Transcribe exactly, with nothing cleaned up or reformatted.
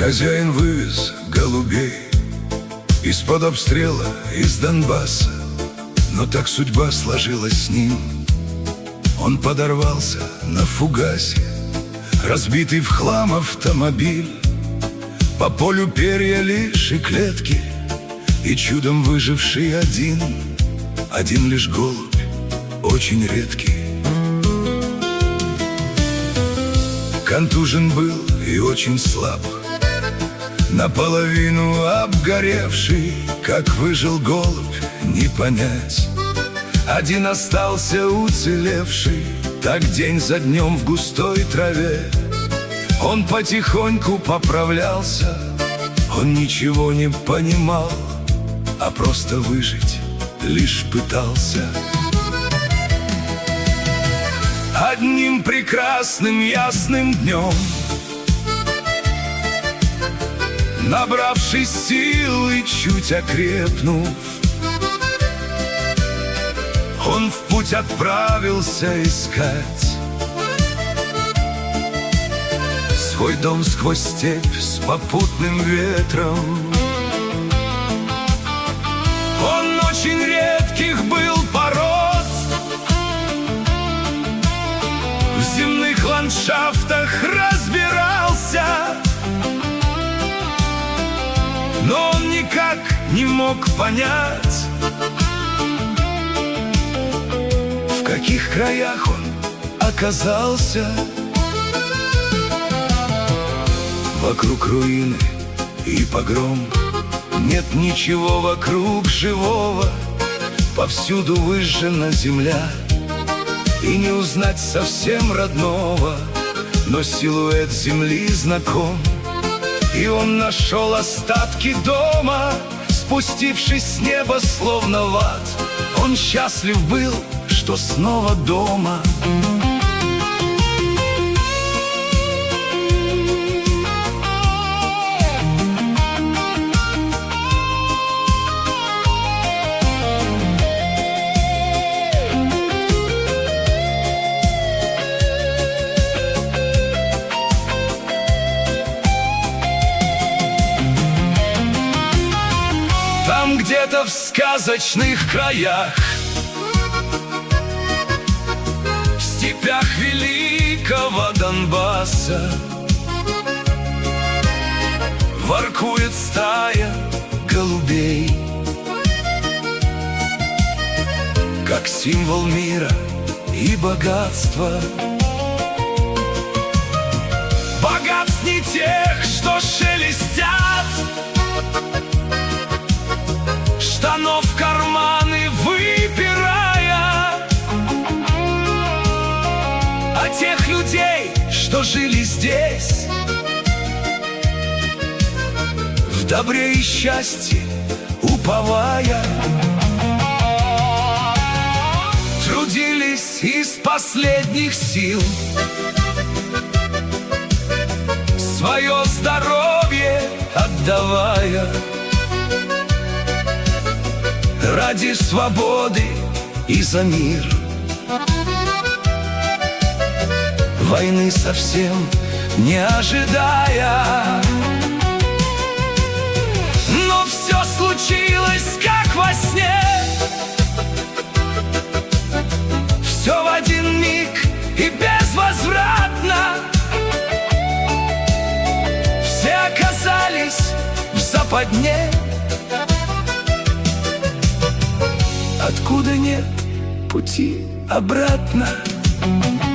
Хозяин вывез голубей из-под обстрела, из Донбасса. Но так судьба сложилась с ним. Он подорвался на фугасе, разбитый в хлам автомобиль. По полю перья лишь и клетки, и чудом выживший один. Один лишь голубь, очень редкий. Контужен был и очень слаб, наполовину обгоревший. Как выжил голубь, не понять. Один остался уцелевший. Так день за днем в густой траве он потихоньку поправлялся. Он ничего не понимал, а просто выжить лишь пытался. Одним прекрасным ясным днем, набравшись сил и чуть окрепнув, он в путь отправился искать свой дом сквозь степь с попутным ветром. Он очень редких был пород, в земных ландшафтах разбирался, но он никак не мог понять, в каких краях он оказался. Вокруг руины и погром, нет ничего вокруг живого. Повсюду выжжена земля, и не узнать совсем родного. Но силуэт земли знаком, и он нашел остатки дома. Спустившись с неба словно в ад, он счастлив был, что снова дома. Там где-то в сказочных краях, в степях великого Донбасса, воркует стая голубей, как символ мира и богатства. Богатств не тех, что шелестят, штанов карманы выпирая, а тех людей, что жили здесь, в добре и счастье уповая, трудились из последних сил, свое здоровье отдавая ради свободы и за мир. Войны совсем не ожидая, но все случилось как во сне. Все в один миг и безвозвратно. Все оказались в западне, откуда нет пути обратно.